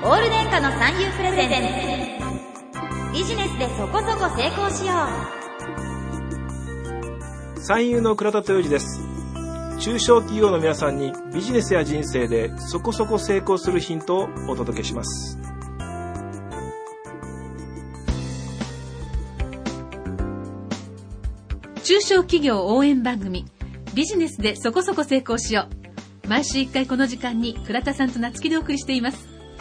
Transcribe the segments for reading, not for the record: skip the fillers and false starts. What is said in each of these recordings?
オール電化の三遊プレゼンツ、ビジネスでそこそこ成功しよう。三遊の倉田豊二です。中小企業の皆さんにビジネスや人生でそこそこ成功するヒントをお届けします。 中小企業応援番組、ビジネスでそこそこ成功しよう。毎週1回この時間に倉田さんと夏希でお送りしています。 はい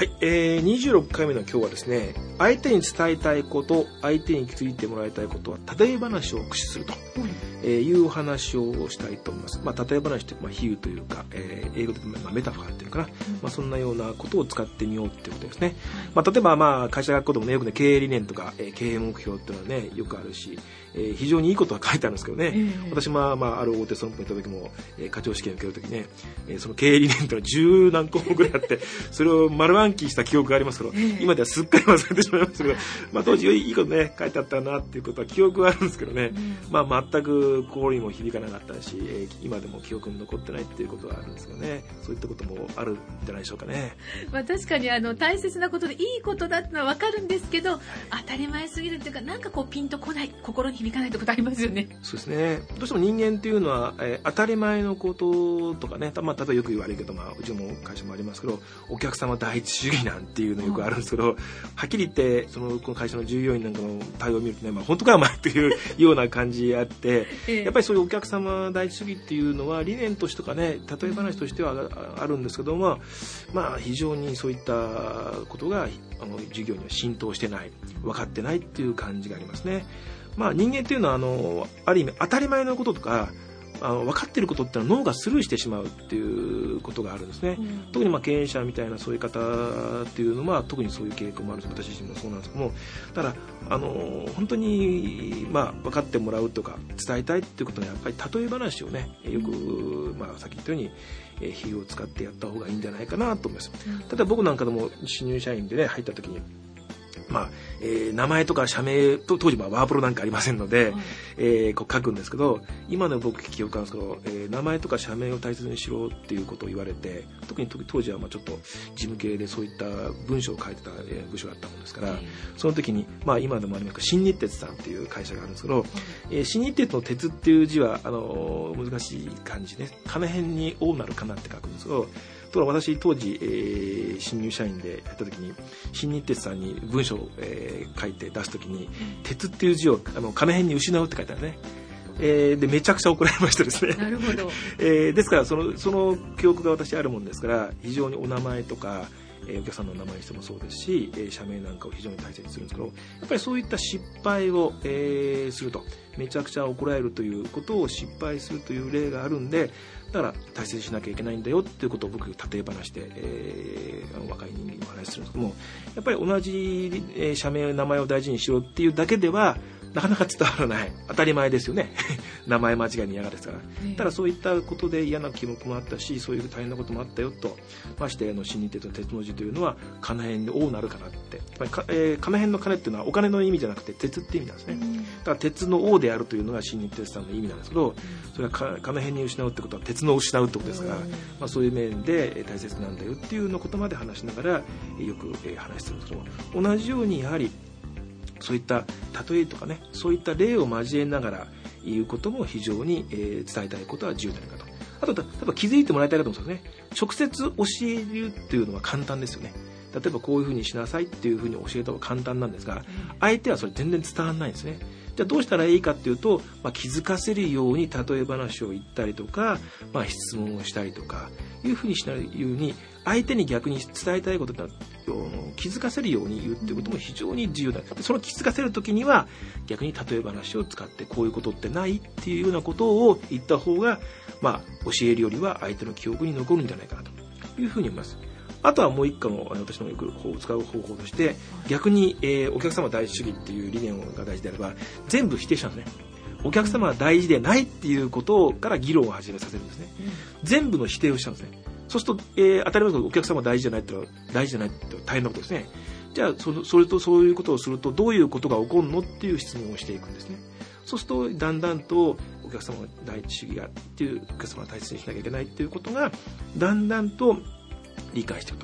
、26回目の今日はですね、相手に伝えたいこと、相手に気づいてもらいたいことは例え話を駆使するというお話をしたいと思います。例え話って比喩というか、英語でメタファーっていうのかな、そんなようなことを使ってみようっていうことですね。例えば会社学校でもね、よくね、経営理念とか、経営目標っていうのはね、よくあるし、非常にいいことが書いてあるんですけどね、私もある大手損保に行った時も、課長試験を受ける時ね、その経営理念っていうのは10何個もぐらいあって、それを丸暗記した記憶がありますけど、今ではすっかり忘れてしまいましたけど、当時いいことね、書いてあったなっていうことは記憶があるんですけどね、全く心にも響かなかったし、今でも記憶に残ってないっていうことがあるんですよね。そういったこともあるんじゃないでしょうかね。 確かに大切なことでいいことだってのは分かるんですけど、当たり前すぎるっていうか、なんかピンとこない、心に響かないってことありますよね。 そうですね。どうしても人間っていうのは、当たり前のこととかね、例えばよく言われるけど、うちも会社もありますけど、お客様第一主義なんていうのよくあるんですけど、はっきり言ってこの会社の従業員なんかの対応を見るとね、本当かお前というような感じあって、やっぱりそういうお客様第一主義っていうのは理念としてとかね、例え話としてはあるんですけども、非常にそういったことが授業には浸透してない、分かってないっていう感じがありますね。人間っていうのはある意味当たり前のこととか分かっていることってのは脳がスルーしてしまうっていうことがあるんですね。特に経営者みたいなそういう方っていうのは特にそういう傾向もあるんです。私自身もそうなんですけども、ただ本当に分かってもらうとか伝えたいっていうことはやっぱり例え話をね、よくさっき言ったように比喩を使ってやった方がいいんじゃないかなと思います。例えば僕なんかでも新入社員でね入った時に名前とか社名と当時ワープロなんかありませんので、書くんですけど、今の僕記憶なんですけど、名前とか社名を大切にしろっていうことを言われて、特に当時はちょっと事務系でそういった文章を書いてた部署だったもんですから、その時に今でもありますけど新日鉄さんっていう会社があるんですけど、新日鉄の鉄っていう字は難しい漢字ね、金辺に大なるかなって書くんですけど、私当時、新入社員でやった時に新日鉄さんに文章を、書いて出す時に鉄っていう字を金辺に失うって書いてあるね。でめちゃくちゃ怒られましたですね。 なるほど。 ですからその記憶が私あるもんですから、非常にお名前とかお客さんの名前にしてもそうですし、社名なんかを非常に大切にするんですけど、やっぱりそういった失敗を、するとめちゃくちゃ怒られるということを失敗するという例があるんで、だから大切にしなきゃいけないんだよっていうことを僕例え話で、若い人間にお話しするんですけども、やっぱり同じ、社名名前を大事にしろっていうだけではなかなか伝わらない。当たり前ですよね。名前間違いに嫌がですから。ただそういったことで嫌な記録もあったし、そういう大変なこともあったよと。まして新日鉄の鉄の字というのは金辺に王なるかなって。やっぱり金辺の金っていうのはお金の意味じゃなくて鉄って意味なんですね。だから鉄の王であるというのが新日鉄さんの意味なんですけど、それは金辺に失うってことは鉄の失うってことですから、そういう面で大切なんだよっていうのことまで話しながらよく話するんですけども、同じようにやはりそういった例えとかね、そういった例を交えながら言うことも非常に伝えたいことは重要じゃないかと。あと例えば気づいてもらいたいかと思うんですよね。直接教えるっていうのは簡単ですよね。例えばこういうふうにしなさいっていうふうに教えた方が簡単なんですが、相手はそれ全然伝わらないんですね。じゃあどうしたらいいかっていうと、気づかせるように例え話を言ったりとか、質問をしたりとかいうふうにしないように、相手に逆に伝えたいことを気づかせるように言うっていうことも非常に重要だ。その気づかせるときには逆に例え話を使ってこういうことってないっていうようなことを言った方が、教えるよりは相手の記憶に残るんじゃないかなというふうに思います。あとはもう一個の私のよく使う方法として、逆に、お客様第一主義っていう理念が大事であれば全部否定しちゃうんですね。お客様は大事でないっていうことから議論を始めさせるんですね。全部の否定をしちゃうんですね。そうすると、当たり前だけどお客様は大事じゃないって大事じゃないって大変なことですね。じゃあそれとそういうことをするとどういうことが起こるのっていう質問をしていくんですね。そうするとだんだんとお客様の第一主義がっていう、お客様を大切にしなきゃいけないっていうことがだんだんと理解していくと。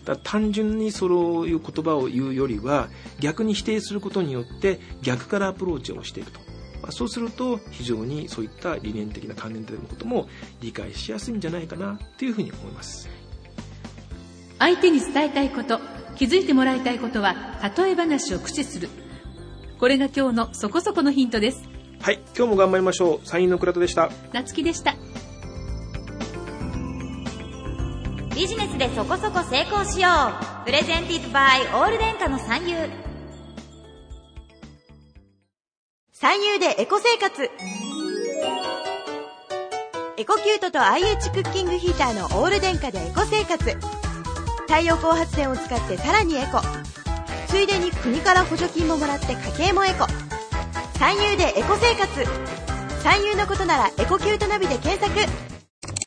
だから単純にそういう言葉を言うよりは逆に否定することによって逆からアプローチをしていくと、そうすると非常にそういった理念的な観念的なことも理解しやすいんじゃないかなというふうに思います。 相手に伝えたいこと、気づいてもらいたいことは例え話を駆使する。これが今日のそこそこのヒントです。 はい、今日も頑張りましょう。参院の倉田でした。 夏希でした。 ビジネスでそこそこ成功しよう。プレゼンティッドバイオール電化の三遊。 三遊でエコ生活。エコキュートと IH クッキングヒーターのオール電化でエコ生活。太陽光発電を使ってさらにエコ。ついでに国から補助金ももらって家計もエコ。三遊でエコ生活。三遊のことならエコキュートナビで検索。